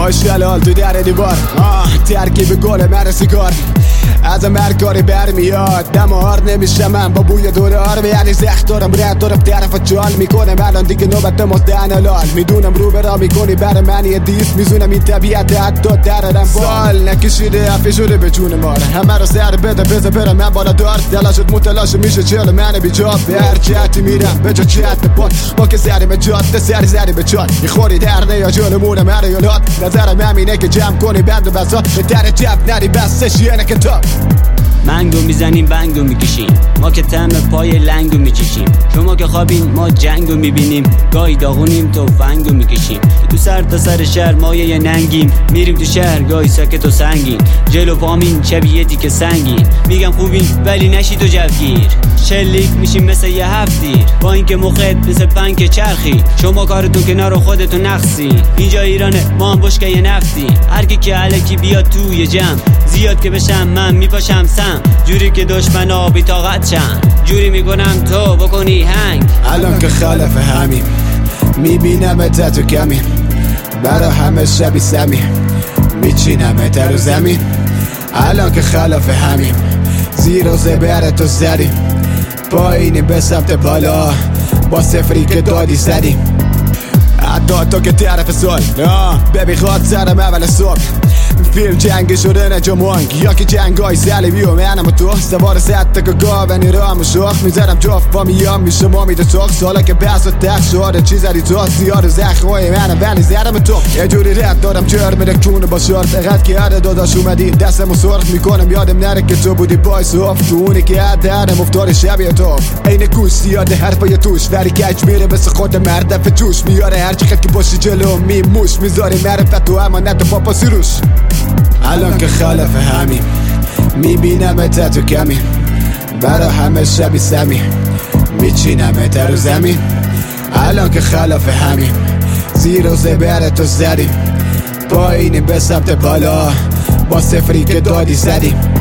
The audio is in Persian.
شلال تو در دیوار ترکیب گل مر سیگار از مرکاری برمیاد دمار نمیشه من با بوی دورار و یعنی زخت دارم رد دارم طرف جال میکنم الان دیگه نوبت مستن لال میدونم رو برا میکنی برای من یه دیست میزونم این طبیعت حتی درارم سال نکشیده افی شده به جون مار همه رو سر بده بزه برم من بالا دار دلاشت متلاش میشه چل من بی جاب به هر جهتی میرم به جا جهت باد با که سری به جاده سری به چال میخوری درده یا جلمونم هر یالات نظرم همینه که جمع کنی بند و بسات به در جب نری بستش یه کتاب منگو میزنیم بنگو میکشیم ما که تم پای لنگو میچشیم شما که خوابین ما جنگو میبینیم گاهی داغونیم تو فنگو میکشیم تو سر تا سر شهر مایه یه ننگیم میریم تو شهر گاهی ساکت و سنگین جلو پامین شبیه که سنگین میگم خوبین ولی نشی تو جوگیر شلیک میشیم مثل یه هفتیر با اینکه مخت مثل پنک چرخی شما کارتون کنار خودتون نقصی اینجا ایرانه ما هم بشکه یه نفتی هر کی که الکی بیاد توی جمع زیاد که بشم من میپاشم سم جوری که دشمنا بی طاقت شن جوری میکنم تو بکنی هنگ الان که خلف همیم میبینم تو کمی برا همه شبی سمی میچینم رو زمین الان که خلف همیم زیر و زبر تو زدیم پایینی به سمت بالا با سفری که دادی زدیم حتی تو که طرف سال ببی خواد سرم اول صبح فیلم جنگ شده نه جمانگ یا که جنگ های سلیبی و منم و تو سوار سطح که گاونی رام و شاخ میزرم جاف و میام میشه ما میده چاق سالا که بحث و تخ شده چیز هری تو زیاد زخمای منم ولی زرم تو یه جوری رد دارم چهر میره کونه با شارت اقد که هر داداش اومدی دستم و سرخ میکنم یادم نره که تو بودی بای صاف تو اونی که هدرم افتار شبیه تو این گوش زیاد حرفای توش وری کج میره مثل خود مردف جوش میاره هر چقدر که باشی جلو میموش میذاری معرفت و امانت و پاپا سیروش الان که خلف همیم میبینم تو کمی برا همه شبی سمی میچینم رو زمین الان که خلف همیم زیر و زبر تو زدیم پایینی به سمت بالا با سفری که دادی زدیم